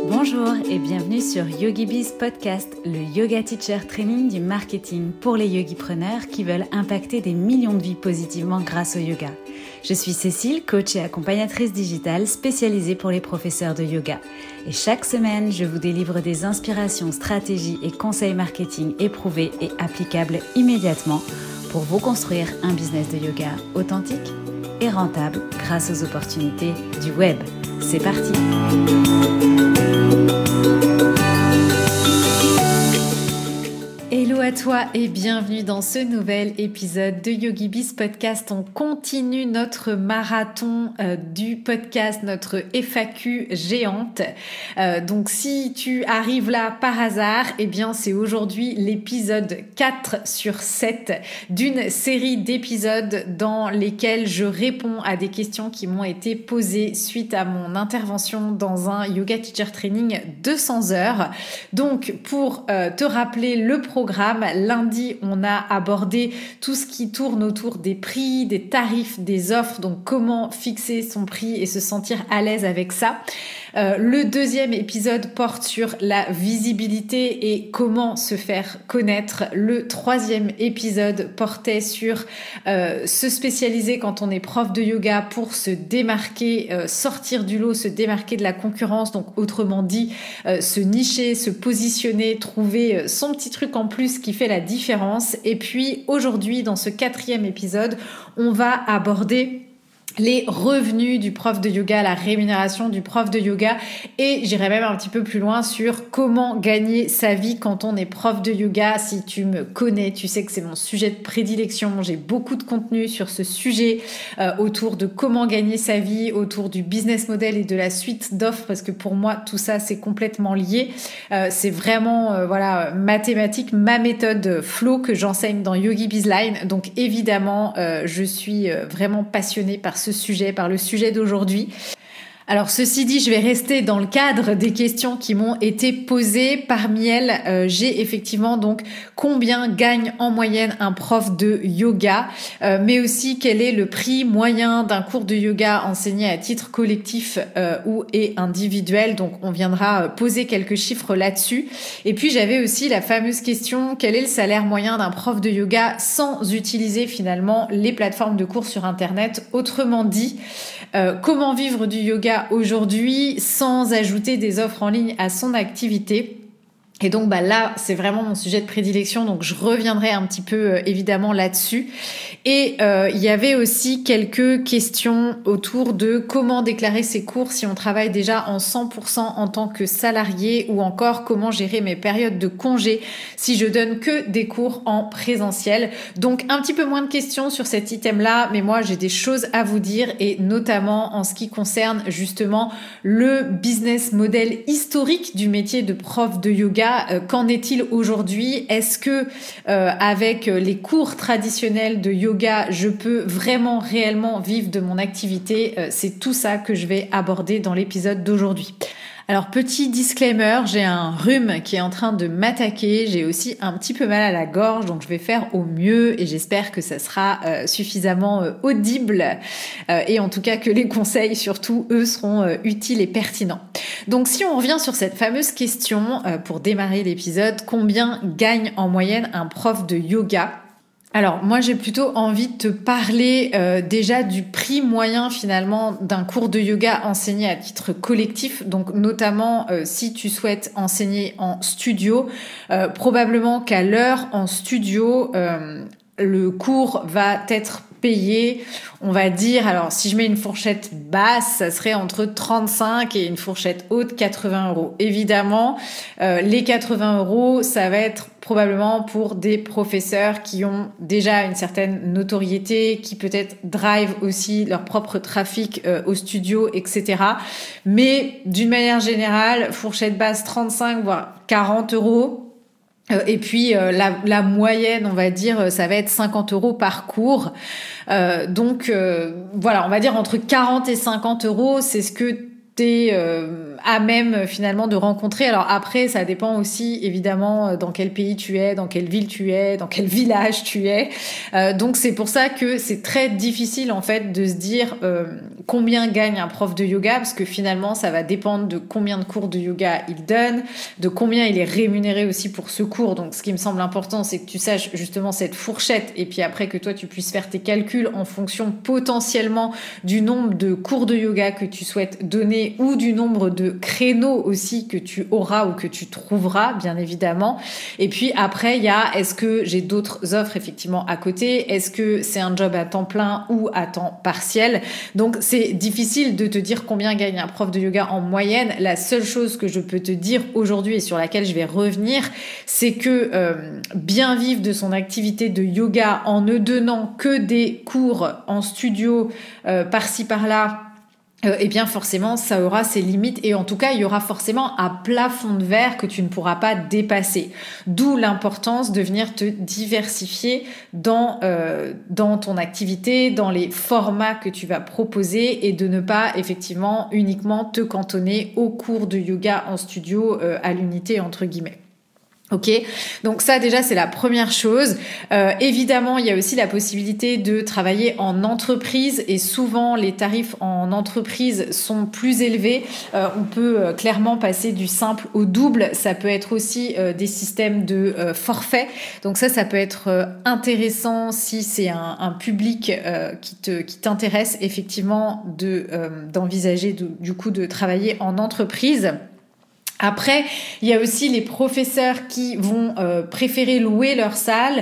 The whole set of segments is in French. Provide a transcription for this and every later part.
Bonjour et bienvenue sur YogiBiz Podcast, le yoga teacher training du marketing pour les yogipreneurs qui veulent impacter des millions de vies positivement grâce au yoga. Je suis Cécile, coach et accompagnatrice digitale spécialisée pour les professeurs de yoga. Et chaque semaine, je vous délivre des inspirations, stratégies et conseils marketing éprouvés et applicables immédiatement pour vous construire un business de yoga authentique et rentable grâce aux opportunités du web. C'est parti! Hello à toi et bienvenue dans ce nouvel épisode de YogiBiz Podcast. On continue notre marathon du podcast, notre FAQ géante. Donc si tu arrives là par hasard, eh bien c'est aujourd'hui l'épisode 4 sur 7 d'une série d'épisodes dans lesquels je réponds à des questions qui m'ont été posées suite à mon intervention dans un yoga teacher training 200 heures. Donc pour te rappeler le programme, lundi, on a abordé tout ce qui tourne autour des prix, des tarifs, des offres, donc comment fixer son prix et se sentir à l'aise avec ça. Le deuxième épisode porte sur la visibilité et comment se faire connaître. Le troisième épisode portait sur se spécialiser quand on est prof de yoga pour se démarquer, sortir du lot, se démarquer de la concurrence. Donc autrement dit, se nicher, se positionner, trouver son petit truc en plus qui fait la différence. Et puis aujourd'hui, dans ce quatrième épisode, on va aborder les revenus du prof de yoga, la rémunération du prof de yoga, et j'irai même un petit peu plus loin sur comment gagner sa vie quand on est prof de yoga. Si tu me connais, tu sais que c'est mon sujet de prédilection. J'ai beaucoup de contenu sur ce sujet autour de comment gagner sa vie, autour du business model et de la suite d'offres, parce que pour moi tout ça c'est complètement lié. C'est vraiment mathématique, ma méthode flow que j'enseigne dans YogiBiz Line. Donc évidemment, je suis vraiment passionnée par ce sujet, par le sujet d'aujourd'hui. Alors ceci dit, je vais rester dans le cadre des questions qui m'ont été posées. Parmi elles, j'ai effectivement donc combien gagne en moyenne un prof de yoga, mais aussi quel est le prix moyen d'un cours de yoga enseigné à titre collectif ou et individuel. Donc on viendra poser quelques chiffres là-dessus. Et puis j'avais aussi la fameuse question, quel est le salaire moyen d'un prof de yoga sans utiliser finalement les plateformes de cours sur Internet. Autrement dit, comment vivre du yoga aujourd'hui sans ajouter des offres en ligne à son activité. Et donc là, c'est vraiment mon sujet de prédilection, donc je reviendrai un petit peu évidemment là-dessus. Et il y avait aussi quelques questions autour de comment déclarer ses cours si on travaille déjà en 100% en tant que salarié, ou encore comment gérer mes périodes de congé si je donne que des cours en présentiel. Donc un petit peu moins de questions sur cet item-là, mais moi j'ai des choses à vous dire, et notamment en ce qui concerne justement le business model historique du métier de prof de yoga. Qu'en est-il aujourd'hui? Est-ce que avec les cours traditionnels de yoga, je peux vraiment réellement vivre de mon activité? C'est tout ça que je vais aborder dans l'épisode d'aujourd'hui. Alors petit disclaimer, j'ai un rhume qui est en train de m'attaquer, j'ai aussi un petit peu mal à la gorge, donc je vais faire au mieux et j'espère que ça sera suffisamment audible et en tout cas que les conseils surtout eux seront utiles et pertinents. Donc si on revient sur cette fameuse question pour démarrer l'épisode, combien gagne en moyenne un prof de yoga? Alors moi j'ai plutôt envie de te parler déjà du prix moyen finalement d'un cours de yoga enseigné à titre collectif, donc notamment si tu souhaites enseigner en studio, probablement qu'à l'heure en studio le cours va être payé, on va dire, alors si je mets une fourchette basse, ça serait entre 35 et une fourchette haute 80 €. Évidemment, les 80 €, ça va être probablement pour des professeurs qui ont déjà une certaine notoriété, qui peut-être drive aussi leur propre trafic au studio, etc. Mais d'une manière générale, fourchette basse 35 voire 40 €. Et puis la moyenne, on va dire, ça va être 50 € par cours. Donc voilà, on va dire entre 40 et 50 €, c'est ce que t'es à même finalement de rencontrer. Alors après, ça dépend aussi évidemment dans quel pays tu es, dans quelle ville tu es, dans quel village tu es. Donc c'est pour ça que c'est très difficile en fait de se dire combien gagne un prof de yoga, parce que finalement ça va dépendre de combien de cours de yoga il donne, de combien il est rémunéré aussi pour ce cours. Donc ce qui me semble important, c'est que tu saches justement cette fourchette, et puis après que toi tu puisses faire tes calculs en fonction potentiellement du nombre de cours de yoga que tu souhaites donner, ou du nombre de créneaux aussi que tu auras ou que tu trouveras, bien évidemment. Et puis après, il y a, est-ce que j'ai d'autres offres effectivement à côté? Est-ce que c'est un job à temps plein ou à temps partiel? Donc c'est difficile de te dire combien gagne un prof de yoga en moyenne. La seule chose que je peux te dire aujourd'hui et sur laquelle je vais revenir, c'est que bien vivre de son activité de yoga en ne donnant que des cours en studio par-ci par-là, eh bien forcément ça aura ses limites, et en tout cas il y aura forcément un plafond de verre que tu ne pourras pas dépasser. D'où l'importance de venir te diversifier dans ton activité, dans les formats que tu vas proposer, et de ne pas effectivement uniquement te cantonner aux cours de yoga en studio à l'unité entre guillemets. Ok, donc ça déjà c'est la première chose. Évidemment, il y a aussi la possibilité de travailler en entreprise, et souvent les tarifs en entreprise sont plus élevés. On peut clairement passer du simple au double. Ça peut être aussi des systèmes de forfait. Donc ça peut être intéressant si c'est un public qui t'intéresse effectivement d'envisager du coup de travailler en entreprise. Après, il y a aussi les professeurs qui vont préférer louer leur salle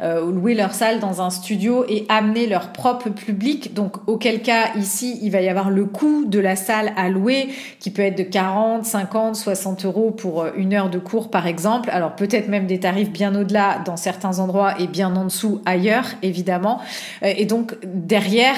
dans un studio et amener leur propre public. Donc, auquel cas, ici, il va y avoir le coût de la salle à louer qui peut être de 40, 50, 60 euros pour une heure de cours, par exemple. Alors, peut-être même des tarifs bien au-delà dans certains endroits et bien en dessous ailleurs, évidemment. Et donc, derrière,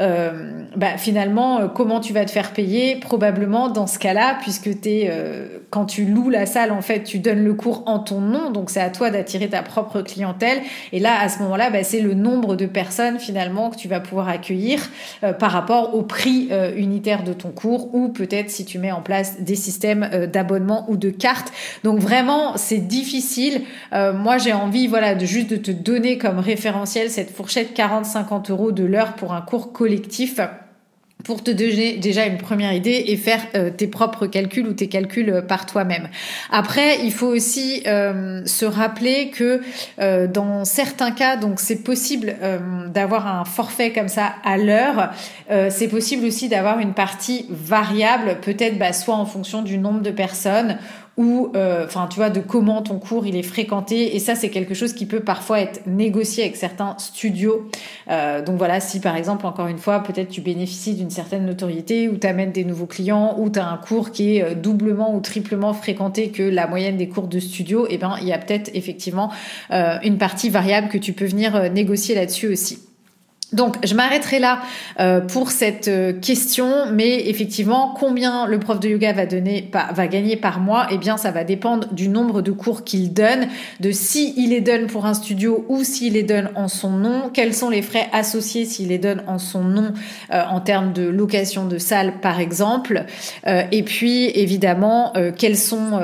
finalement, comment tu vas te faire payer? Probablement dans ce cas-là, puisque quand tu loues la salle, en fait, tu donnes le cours en ton nom, donc c'est à toi d'attirer ta propre clientèle. Et là, à ce moment-là, c'est le nombre de personnes finalement que tu vas pouvoir accueillir par rapport au prix unitaire de ton cours, ou peut-être si tu mets en place des systèmes d'abonnement ou de cartes. Donc vraiment, c'est difficile. Moi, j'ai envie, juste de te donner comme référentiel cette fourchette 40-50 euros de l'heure pour un cours collectif, pour te donner déjà une première idée et faire tes propres calculs ou tes calculs par toi-même. Après, il faut aussi se rappeler que dans certains cas, donc c'est possible d'avoir un forfait comme ça à l'heure. C'est possible aussi d'avoir une partie variable, peut-être soit en fonction du nombre de personnes, ou de comment ton cours il est fréquenté, et ça c'est quelque chose qui peut parfois être négocié avec certains studios. Donc voilà, si par exemple, encore une fois, peut-être tu bénéficies d'une certaine notoriété, ou t'amènes des nouveaux clients, ou t'as un cours qui est doublement ou triplement fréquenté que la moyenne des cours de studio, il y a peut-être effectivement une partie variable que tu peux venir négocier là-dessus aussi. Donc, je m'arrêterai là pour cette question, mais effectivement, combien le prof de yoga va gagner par mois? Eh bien, ça va dépendre du nombre de cours qu'il donne, de s'il les donne pour un studio ou s'il les donne en son nom, quels sont les frais associés s'il les donne en son nom en termes de location de salle, par exemple, et puis évidemment, quelles sont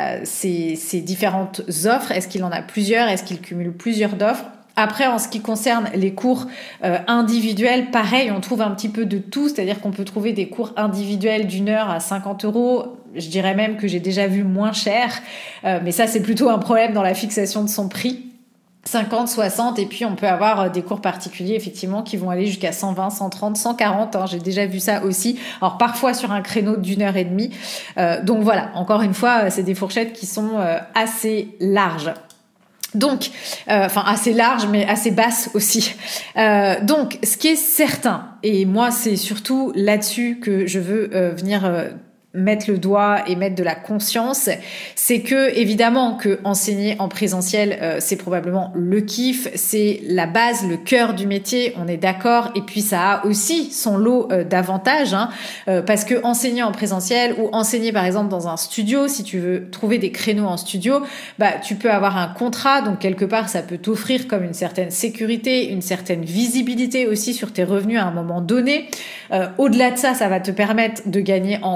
ces différentes offres? Est-ce qu'il en a plusieurs? Est-ce qu'il cumule plusieurs offres? Après, en ce qui concerne les cours individuels, pareil, on trouve un petit peu de tout, c'est-à-dire qu'on peut trouver des cours individuels d'1 heure à 50 euros. Je dirais même que j'ai déjà vu moins cher, mais ça, c'est plutôt un problème dans la fixation de son prix. 50, 60, et puis on peut avoir des cours particuliers effectivement qui vont aller jusqu'à 120, 130, 140, j'ai déjà vu ça aussi, alors parfois sur un créneau d'1 heure et demie. Donc voilà, encore une fois, c'est des fourchettes qui sont assez larges. Donc, assez large, mais assez basse aussi. Donc, ce qui est certain, et moi, c'est surtout là-dessus que je veux venir mettre le doigt et mettre de la conscience, c'est que évidemment que enseigner en présentiel, c'est probablement le kiff, c'est la base, le cœur du métier, on est d'accord, et puis ça a aussi son lot d'avantages, parce que enseigner en présentiel ou enseigner par exemple dans un studio, si tu veux trouver des créneaux en studio, tu peux avoir un contrat, donc quelque part ça peut t'offrir comme une certaine sécurité, une certaine visibilité aussi sur tes revenus à un moment donné. Au-delà de ça, ça va te permettre de gagner en confiance,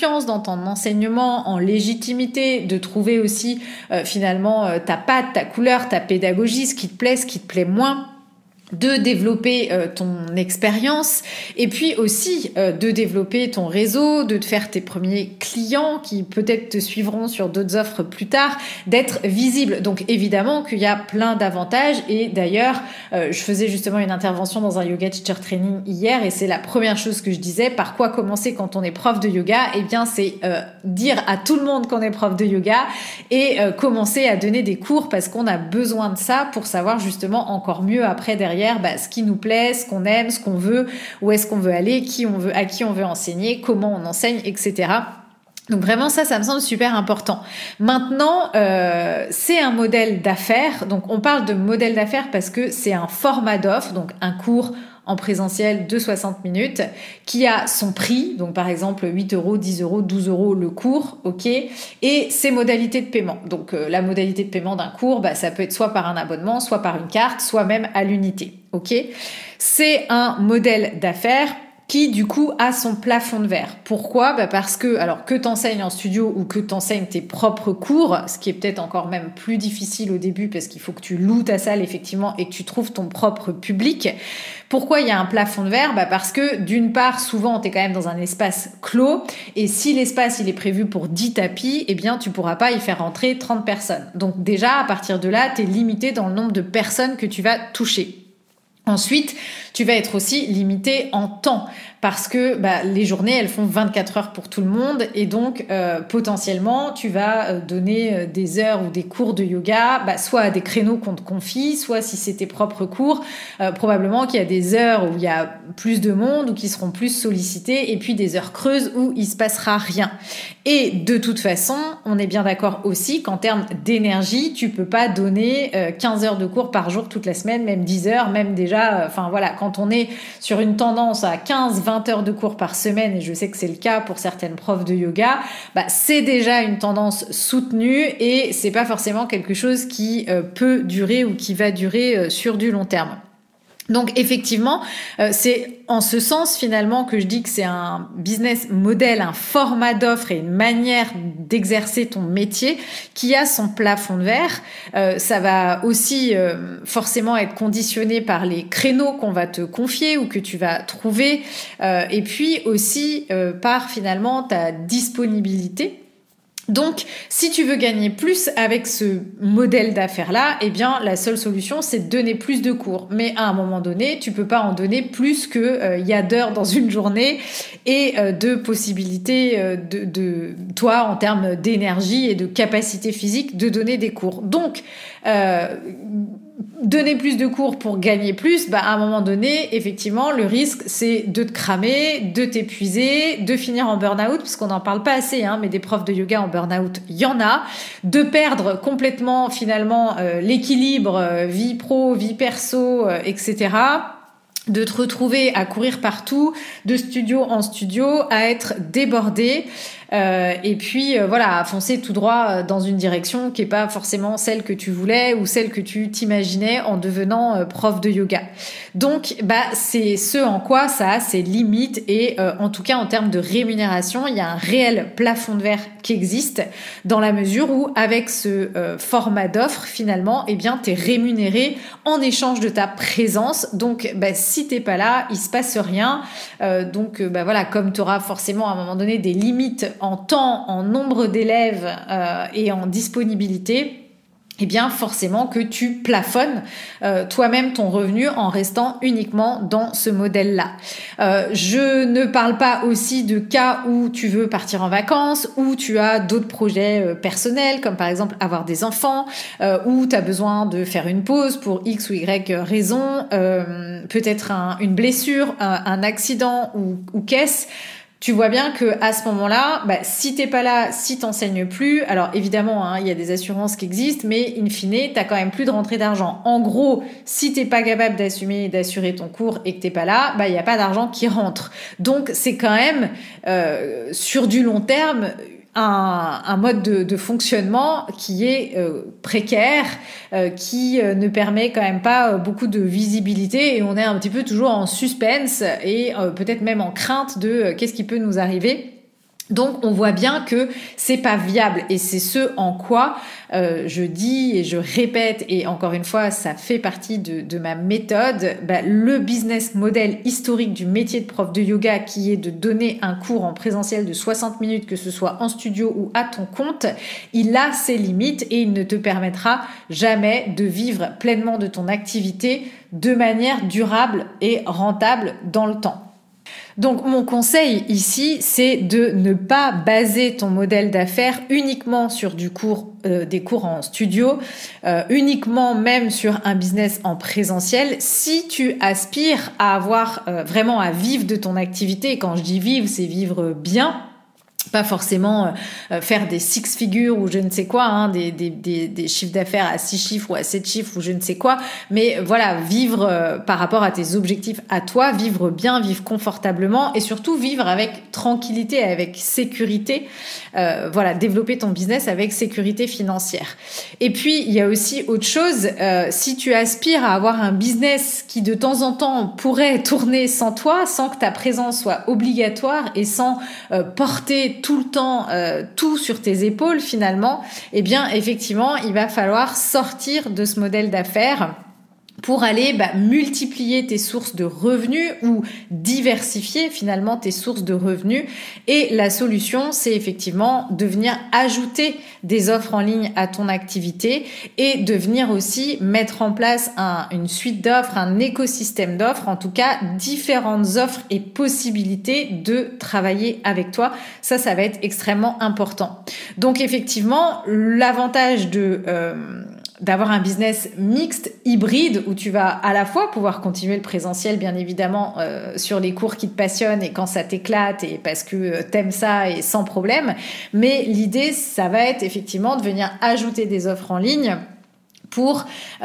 confiance dans ton enseignement, en légitimité, de trouver aussi finalement ta patte, ta couleur, ta pédagogie, ce qui te plaît moins, de développer ton expérience et puis aussi de développer ton réseau, de te faire tes premiers clients qui peut-être te suivront sur d'autres offres plus tard, d'être visible. Donc évidemment qu'il y a plein d'avantages et d'ailleurs je faisais justement une intervention dans un yoga teacher training hier et c'est la première chose que je disais, par quoi commencer quand on est prof de yoga? Eh bien c'est dire à tout le monde qu'on est prof de yoga et commencer à donner des cours parce qu'on a besoin de ça pour savoir justement encore mieux après derrière ce qui nous plaît, ce qu'on aime, ce qu'on veut, où est-ce qu'on veut aller, à qui on veut enseigner, comment on enseigne, etc. Donc vraiment ça me semble super important. Maintenant, c'est un modèle d'affaires. Donc on parle de modèle d'affaires parce que c'est un format d'offre, donc un cours en présentiel de 60 minutes, qui a son prix, donc par exemple 8 euros, 10 euros, 12 euros le cours, ok, et ses modalités de paiement. Donc la modalité de paiement d'un cours, ça peut être soit par un abonnement, soit par une carte, soit même à l'unité, ok. C'est un modèle d'affaires qui du coup a son plafond de verre. Pourquoi ? Parce que, alors que t'enseignes en studio ou que t'enseignes tes propres cours, ce qui est peut-être encore même plus difficile au début parce qu'il faut que tu loues ta salle effectivement et que tu trouves ton propre public. Pourquoi il y a un plafond de verre ? Parce que d'une part, souvent t'es quand même dans un espace clos et si l'espace il est prévu pour 10 tapis, eh bien tu pourras pas y faire rentrer 30 personnes. Donc déjà, à partir de là, t'es limité dans le nombre de personnes que tu vas toucher. Ensuite, tu vas être aussi limité en temps parce que les journées, elles font 24 heures pour tout le monde et donc potentiellement, tu vas donner des heures ou des cours de yoga, soit à des créneaux qu'on te confie, soit si c'est tes propres cours, probablement qu'il y a des heures où il y a plus de monde ou qui seront plus sollicités et puis des heures creuses où il se passera rien. Et de toute façon, on est bien d'accord aussi qu'en termes d'énergie, tu peux pas donner 15 heures de cours par jour toute la semaine, même 10 heures, même déjà, quand on est sur une tendance à 15-20 heures de cours par semaine, et je sais que c'est le cas pour certaines profs de yoga, c'est déjà une tendance soutenue et c'est pas forcément quelque chose qui peut durer ou qui va durer sur du long terme. Donc effectivement, c'est en ce sens finalement que je dis que c'est un business model, un format d'offre et une manière d'exercer ton métier qui a son plafond de verre. Ça va aussi forcément être conditionné par les créneaux qu'on va te confier ou que tu vas trouver et puis aussi par finalement ta disponibilité. Donc, si tu veux gagner plus avec ce modèle d'affaires-là, eh bien, la seule solution, c'est de donner plus de cours. Mais à un moment donné, tu peux pas en donner plus que y a d'heures dans une journée et de possibilités de toi, en termes d'énergie et de capacité physique, de donner des cours. Donc, donner plus de cours pour gagner plus, à un moment donné, effectivement, le risque, c'est de te cramer, de t'épuiser, de finir en burn-out, parce qu'on n'en parle pas assez, mais des profs de yoga en burn-out, il y en a, de perdre complètement, finalement, l'équilibre vie pro, vie perso, etc., de te retrouver à courir partout, de studio en studio, à être débordé, et puis à foncer tout droit dans une direction qui est pas forcément celle que tu voulais ou celle que tu t'imaginais en devenant prof de yoga. Donc c'est ce en quoi ça a ses limites et en tout cas en termes de rémunération, il y a un réel plafond de verre qui existe dans la mesure où avec ce format d'offre finalement, eh bien t'es rémunéré en échange de ta présence. Donc si t'es pas là, il se passe rien. Donc comme tu auras forcément à un moment donné des limites en temps, en nombre d'élèves et en disponibilité, eh bien forcément que tu plafonnes toi-même ton revenu en restant uniquement dans ce modèle-là. Je ne parle pas aussi de cas où tu veux partir en vacances, où tu as d'autres projets personnels, comme par exemple avoir des enfants, où tu as besoin de faire une pause pour X ou Y raison, peut-être une blessure, un accident ou qu'est-ce. Tu vois bien que à ce moment-là, si t'es pas là, si t'enseignes plus, alors évidemment, il y a des assurances qui existent, mais in fine, t'as quand même plus de rentrée d'argent. En gros, si t'es pas capable d'assumer et d'assurer ton cours et que t'es pas là, il y a pas d'argent qui rentre. Donc c'est quand même sur du long terme un mode de fonctionnement qui est précaire, qui ne permet quand même pas beaucoup de visibilité et on est un petit peu toujours en suspense et peut-être même en crainte de qu'est-ce qui peut nous arriver. Donc, on voit bien que c'est pas viable et c'est ce en quoi je dis et je répète, et encore une fois, ça fait partie de ma méthode, le business model historique du métier de prof de yoga, qui est de donner un cours en présentiel de 60 minutes, que ce soit en studio ou à ton compte, il a ses limites et il ne te permettra jamais de vivre pleinement de ton activité de manière durable et rentable dans le temps. Donc mon conseil ici, c'est de ne pas baser ton modèle d'affaires uniquement sur des cours en studio, uniquement même sur un business en présentiel. Si tu aspires à avoir vraiment à vivre de ton activité, et quand je dis vivre, c'est vivre bien, pas forcément faire des 6 figures ou je ne sais quoi, des chiffres d'affaires à 6 chiffres ou à 7 chiffres ou je ne sais quoi, mais voilà, vivre par rapport à tes objectifs à toi, vivre bien, vivre confortablement et surtout vivre avec tranquillité, avec sécurité, développer ton business avec sécurité financière. Et puis, il y a aussi autre chose, si tu aspires à avoir un business qui de temps en temps pourrait tourner sans toi, sans que ta présence soit obligatoire et sans porter tout le temps tout sur tes épaules finalement, eh bien effectivement il va falloir sortir de ce modèle d'affaires pour aller multiplier tes sources de revenus ou diversifier finalement tes sources de revenus. Et la solution, c'est effectivement de venir ajouter des offres en ligne à ton activité et de venir aussi mettre en place une suite d'offres, un écosystème d'offres, en tout cas différentes offres et possibilités de travailler avec toi. Ça va être extrêmement important. Donc effectivement, l'avantage d'avoir un business mixte, hybride, où tu vas à la fois pouvoir continuer le présentiel, bien évidemment, sur les cours qui te passionnent et quand ça t'éclate et parce que t'aimes ça et sans problème. Mais l'idée, ça va être effectivement de venir ajouter des offres en ligne pour,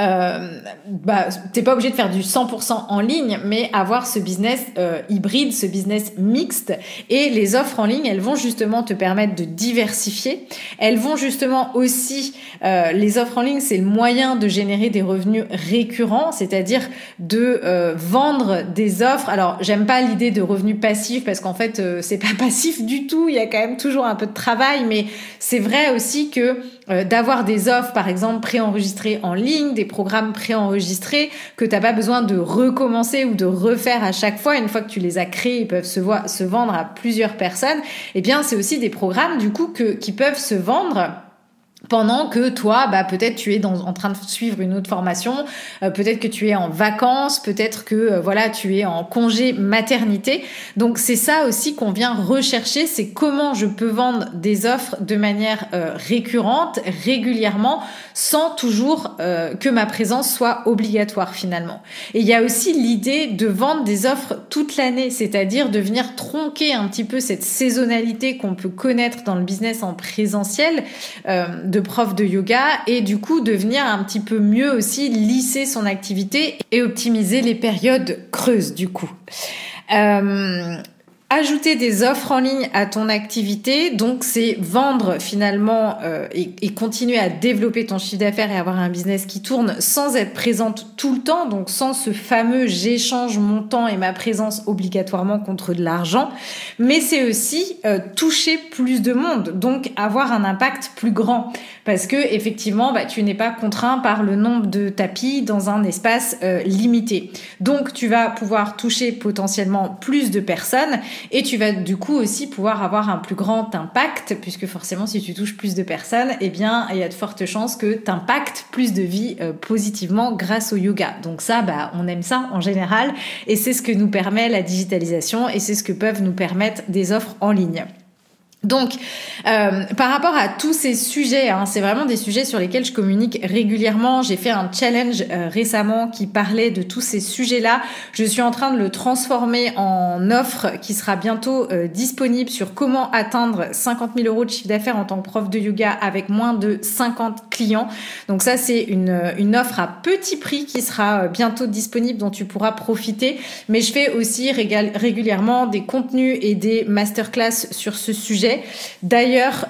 t'es pas obligé de faire du 100% en ligne, mais avoir ce business hybride, ce business mixte. Et les offres en ligne, elles vont justement te permettre de diversifier. Elles vont justement aussi, les offres en ligne, c'est le moyen de générer des revenus récurrents, c'est-à-dire de vendre des offres. Alors, j'aime pas l'idée de revenus passifs parce qu'en fait, c'est pas passif du tout. Il y a quand même toujours un peu de travail, mais c'est vrai aussi que d'avoir des offres, par exemple, préenregistrées en ligne, des programmes préenregistrés que t'as pas besoin de recommencer ou de refaire à chaque fois. Une fois que tu les as créés, ils peuvent se vendre à plusieurs personnes. Eh bien, c'est aussi des programmes, du coup, qui peuvent se vendre pendant que toi, peut-être tu es en train de suivre une autre formation, peut-être que tu es en vacances, peut-être que tu es en congé maternité. Donc c'est ça aussi qu'on vient rechercher, c'est comment je peux vendre des offres de manière récurrente, régulièrement, sans toujours que ma présence soit obligatoire finalement. Et il y a aussi l'idée de vendre des offres toute l'année, c'est-à-dire de venir tronquer un petit peu cette saisonnalité qu'on peut connaître dans le business en présentiel, de prof de yoga, et du coup de venir un petit peu mieux aussi lisser son activité et optimiser les périodes creuses du coup. Ajouter des offres en ligne à ton activité, donc c'est vendre finalement et continuer à développer ton chiffre d'affaires et avoir un business qui tourne sans être présente tout le temps, donc sans ce fameux j'échange mon temps et ma présence obligatoirement contre de l'argent, mais c'est aussi toucher plus de monde, donc avoir un impact plus grand, parce que effectivement tu n'es pas contraint par le nombre de tapis dans un espace limité, donc tu vas pouvoir toucher potentiellement plus de personnes. Et tu vas du coup aussi pouvoir avoir un plus grand impact, puisque forcément si tu touches plus de personnes, eh bien il y a de fortes chances que tu impactes plus de vies positivement grâce au yoga. Donc ça, on aime ça en général, et c'est ce que nous permet la digitalisation, et c'est ce que peuvent nous permettre des offres en ligne. Donc, par rapport à tous ces sujets, c'est vraiment des sujets sur lesquels je communique régulièrement. J'ai fait un challenge récemment qui parlait de tous ces sujets-là. Je suis en train de le transformer en offre qui sera bientôt disponible sur comment atteindre 50 000 euros de chiffre d'affaires en tant que prof de yoga avec moins de 50 clients. Donc ça, c'est une offre à petit prix qui sera bientôt disponible, dont tu pourras profiter. Mais je fais aussi régulièrement des contenus et des masterclass sur ce sujet. sujet. D'ailleurs,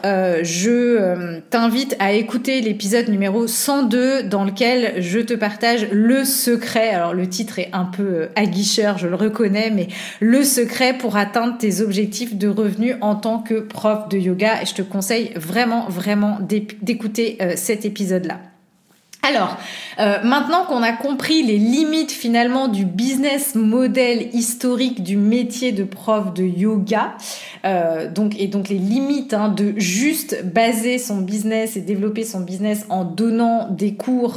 je t'invite à écouter l'épisode numéro 102 dans lequel je te partage le secret. Alors le titre est un peu aguicheur, je le reconnais, mais le secret pour atteindre tes objectifs de revenus en tant que prof de yoga. Et je te conseille vraiment d'écouter cet épisode-là. Alors, maintenant qu'on a compris les limites finalement du business model historique du métier de prof de yoga, donc les limites de juste baser son business et développer son business en donnant des cours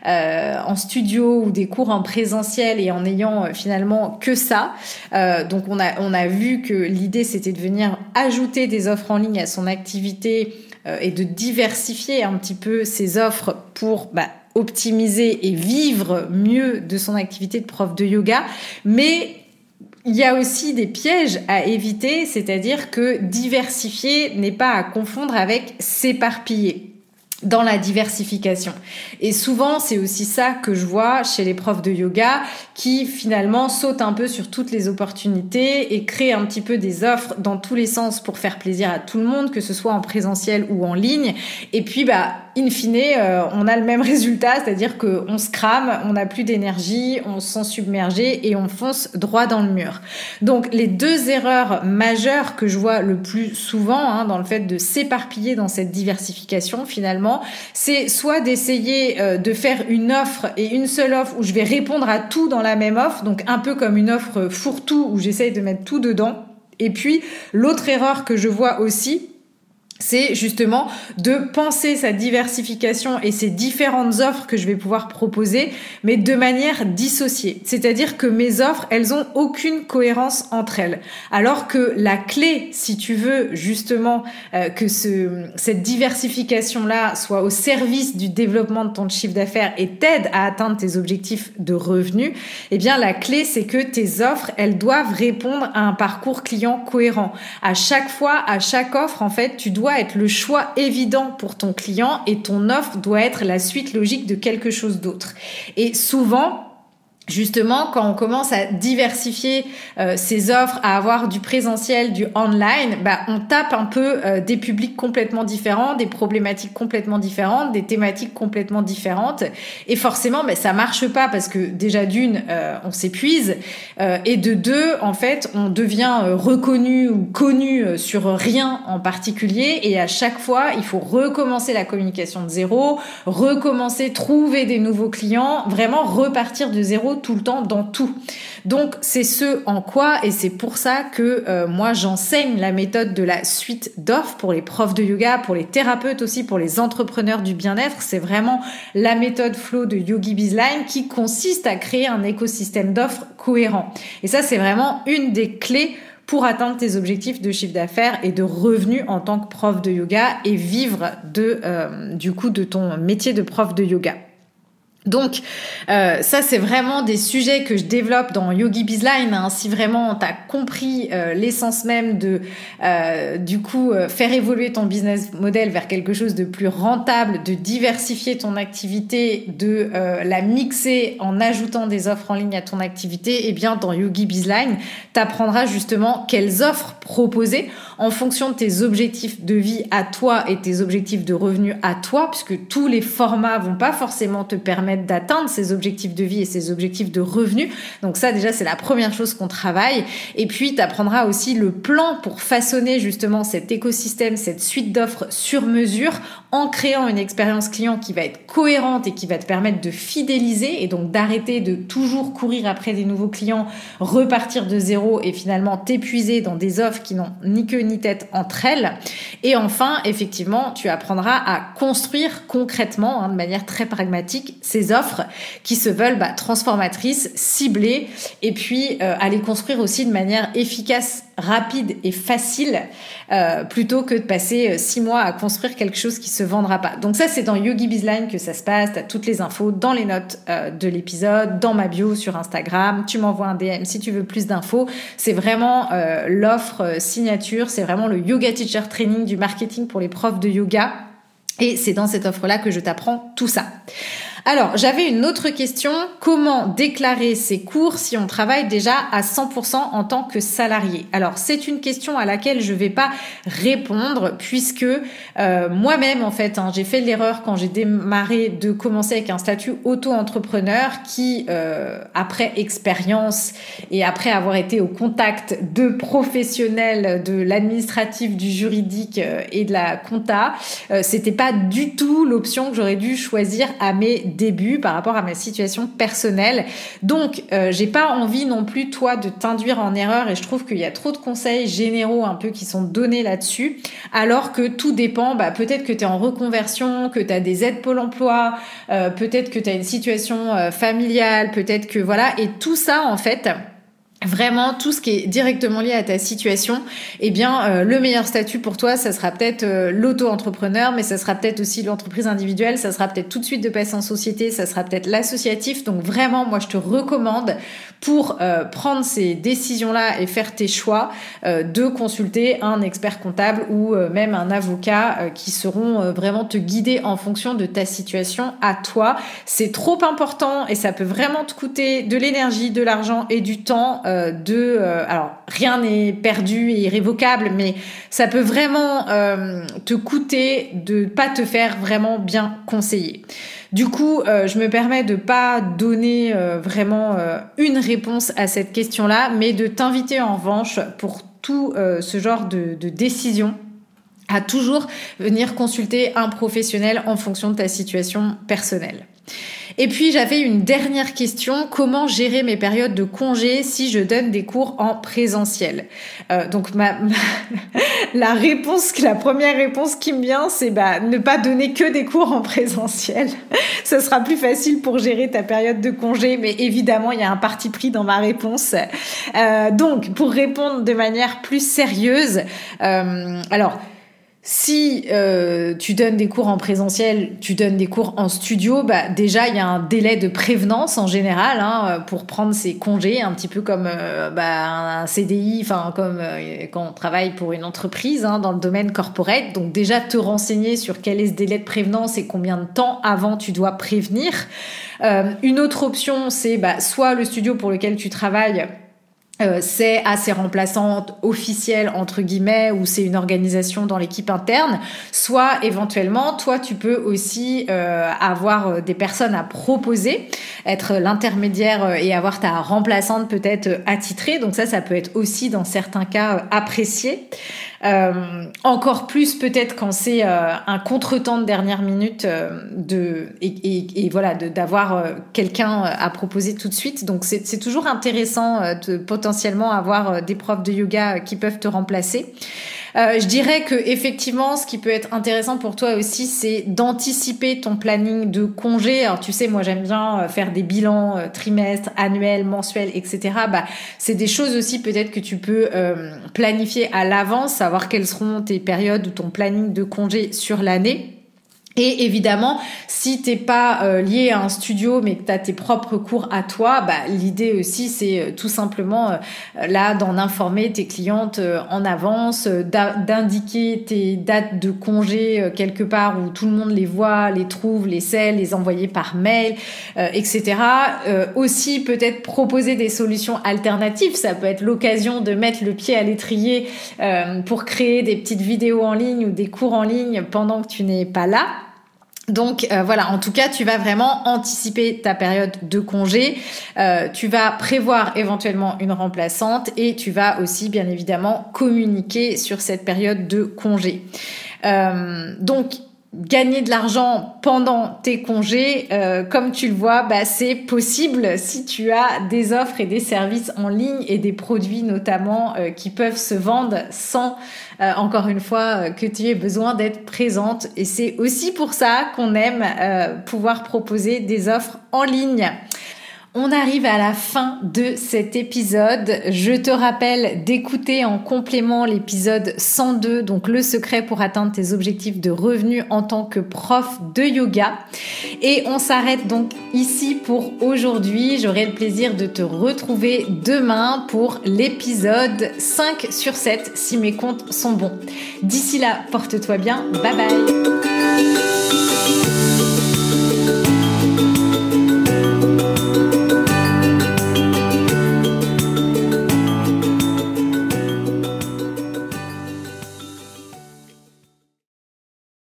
en studio ou des cours en présentiel et en ayant finalement que ça. Donc on a vu que l'idée c'était de venir ajouter des offres en ligne à son activité et de diversifier un petit peu ses offres pour optimiser et vivre mieux de son activité de prof de yoga. Mais il y a aussi des pièges à éviter, c'est-à-dire que diversifier n'est pas à confondre avec s'éparpiller dans la diversification. Et souvent, c'est aussi ça que je vois chez les profs de yoga qui finalement sautent un peu sur toutes les opportunités et créent un petit peu des offres dans tous les sens pour faire plaisir à tout le monde, que ce soit en présentiel ou en ligne. Et puis, in fine, on a le même résultat, c'est-à-dire qu'on se crame, on n'a plus d'énergie, on se sent submergé et on fonce droit dans le mur. Donc, les deux erreurs majeures que je vois le plus souvent dans le fait de s'éparpiller dans cette diversification, finalement, c'est soit d'essayer de faire une offre et une seule offre où je vais répondre à tout dans la même offre, donc un peu comme une offre fourre-tout où j'essaye de mettre tout dedans. Et puis, l'autre erreur que je vois aussi, c'est justement de penser sa diversification et ces différentes offres que je vais pouvoir proposer, mais de manière dissociée. C'est-à-dire que mes offres, elles ont aucune cohérence entre elles. Alors que la clé, si tu veux justement que cette diversification-là soit au service du développement de ton chiffre d'affaires et t'aide à atteindre tes objectifs de revenus, eh bien la clé, c'est que tes offres, elles doivent répondre à un parcours client cohérent. À chaque fois, à chaque offre, en fait, tu dois être le choix évident pour ton client et ton offre doit être la suite logique de quelque chose d'autre. Et souvent, justement, quand on commence à diversifier ses offres, à avoir du présentiel, du online, on tape un peu des publics complètement différents, des problématiques complètement différentes, des thématiques complètement différentes. Et forcément, ça marche pas parce que déjà d'une, on s'épuise et de deux, en fait, on devient reconnu ou connu sur rien en particulier. Et à chaque fois, il faut recommencer la communication de zéro, recommencer, trouver des nouveaux clients, vraiment repartir de zéro tout le temps dans tout. Donc c'est ce en quoi, et c'est pour ça que moi j'enseigne la méthode de la suite d'offres pour les profs de yoga, pour les thérapeutes aussi, pour les entrepreneurs du bien-être. C'est vraiment la méthode flow de Yogi Bizline qui consiste à créer un écosystème d'offres cohérent. Et ça, c'est vraiment une des clés pour atteindre tes objectifs de chiffre d'affaires et de revenus en tant que prof de yoga et vivre de ton métier de prof de yoga. Donc ça c'est vraiment des sujets que je développe dans Yogi Bizline, si vraiment tu as compris l'essence même de faire évoluer ton business model vers quelque chose de plus rentable, de diversifier ton activité, de la mixer en ajoutant des offres en ligne à ton activité, et bien dans Yogi Bizline, tu apprendras justement quelles offres proposer en fonction de tes objectifs de vie à toi et tes objectifs de revenus à toi, puisque tous les formats vont pas forcément te permettre d'atteindre ces objectifs de vie et ces objectifs de revenus. Donc ça, déjà, c'est la première chose qu'on travaille. Et puis, tu apprendras aussi le plan pour façonner justement cet écosystème, cette suite d'offres sur mesure en créant une expérience client qui va être cohérente et qui va te permettre de fidéliser et donc d'arrêter de toujours courir après des nouveaux clients, repartir de zéro et finalement t'épuiser dans des offres qui n'ont ni queue ni tête entre elles. Et enfin, effectivement, tu apprendras à construire concrètement, de manière très pragmatique, ces offres qui se veulent transformatrices, ciblées, et puis à les construire aussi de manière efficace, rapide et facile, plutôt que de passer 6 mois à construire quelque chose qui se vendra pas. Donc ça, c'est dans Yogi Bizline que ça se passe. Tu as toutes les infos dans les notes de l'épisode, dans ma bio sur Instagram. Tu m'envoies un DM si tu veux plus d'infos. C'est vraiment l'offre signature, c'est vraiment le Yoga Teacher Training du marketing pour les profs de yoga. Et c'est dans cette offre-là que je t'apprends tout ça. Alors, j'avais une autre question. Comment déclarer ses cours si on travaille déjà à 100% en tant que salarié? Alors, c'est une question à laquelle je vais pas répondre puisque moi-même, en fait, j'ai fait l'erreur quand j'ai démarré de commencer avec un statut auto-entrepreneur qui, après expérience et après avoir été au contact de professionnels de l'administratif, du juridique et de la compta, c'était pas du tout l'option que j'aurais dû choisir à mes débuts par rapport à ma situation personnelle. Donc, j'ai pas envie non plus, toi, de t'induire en erreur et je trouve qu'il y a trop de conseils généraux un peu qui sont donnés là-dessus, alors que tout dépend, peut-être que tu es en reconversion, que tu as des aides Pôle emploi, peut-être que tu as une situation familiale, peut-être que voilà, et tout ça, en fait, vraiment, tout ce qui est directement lié à ta situation, le meilleur statut pour toi, ça sera peut-être l'auto-entrepreneur, mais ça sera peut-être aussi l'entreprise individuelle, ça sera peut-être tout de suite de passer en société, ça sera peut-être l'associatif. Donc vraiment, moi, je te recommande pour prendre ces décisions-là et faire tes choix, de consulter un expert comptable ou même un avocat qui seront vraiment te guider en fonction de ta situation à toi. C'est trop important et ça peut vraiment te coûter de l'énergie, de l'argent et du temps. Alors rien n'est perdu et irrévocable, mais ça peut vraiment te coûter de pas te faire vraiment bien conseiller. Du coup, je me permets de pas donner vraiment une réponse à cette question-là, mais de t'inviter en revanche pour tout ce genre de décision à toujours venir consulter un professionnel en fonction de ta situation personnelle. Et puis, j'avais une dernière question. Comment gérer mes périodes de congé si je donne des cours en présentiel? Donc, la première réponse qui me vient, c'est ne pas donner que des cours en présentiel. Ça sera plus facile pour gérer ta période de congé, mais évidemment, il y a un parti pris dans ma réponse. Donc, pour répondre de manière plus sérieuse, si tu donnes des cours en présentiel, tu donnes des cours en studio, déjà il y a un délai de prévenance en général pour prendre ses congés, un petit peu comme un CDI, comme quand on travaille pour une entreprise dans le domaine corporate. Donc déjà te renseigner sur quel est ce délai de prévenance et combien de temps avant tu dois prévenir. Une autre option, c'est soit le studio pour lequel tu travailles, c'est à ses remplaçantes officielles entre guillemets ou c'est une organisation dans l'équipe interne, soit éventuellement toi tu peux aussi avoir des personnes à proposer, être l'intermédiaire et avoir ta remplaçante peut-être attitrée, donc ça peut être aussi dans certains cas apprécié. Encore plus peut-être quand c'est un contretemps de dernière minute d'avoir quelqu'un à proposer tout de suite. Donc c'est toujours intéressant de potentiellement avoir des profs de yoga qui peuvent te remplacer. Je dirais que effectivement, ce qui peut être intéressant pour toi aussi, c'est d'anticiper ton planning de congé. Alors tu sais, moi j'aime bien faire des bilans trimestres, annuels, mensuels, etc. C'est des choses aussi peut-être que tu peux planifier à l'avance, savoir quelles seront tes périodes ou ton planning de congé sur l'année. Et évidemment, si t'es pas lié à un studio, mais que t'as tes propres cours à toi, l'idée aussi, c'est tout simplement là d'en informer tes clientes en avance, d'indiquer tes dates de congé quelque part où tout le monde les voit, les trouve, les sait, les envoyer par mail, etc. Aussi, peut-être proposer des solutions alternatives. Ça peut être l'occasion de mettre le pied à l'étrier pour créer des petites vidéos en ligne ou des cours en ligne pendant que tu n'es pas là. Donc en tout cas, tu vas vraiment anticiper ta période de congé, tu vas prévoir éventuellement une remplaçante et tu vas aussi bien évidemment communiquer sur cette période de congé. Donc gagner de l'argent pendant tes congés, comme tu le vois, c'est possible si tu as des offres et des services en ligne et des produits notamment qui peuvent se vendre sans, encore une fois, que tu aies besoin d'être présente. Et c'est aussi pour ça qu'on aime pouvoir proposer des offres en ligne. On arrive à la fin de cet épisode. Je te rappelle d'écouter en complément l'épisode 102, donc le secret pour atteindre tes objectifs de revenus en tant que prof de yoga. Et on s'arrête donc ici pour aujourd'hui. J'aurai le plaisir de te retrouver demain pour l'épisode 5/7 si mes comptes sont bons. D'ici là, porte-toi bien. Bye bye.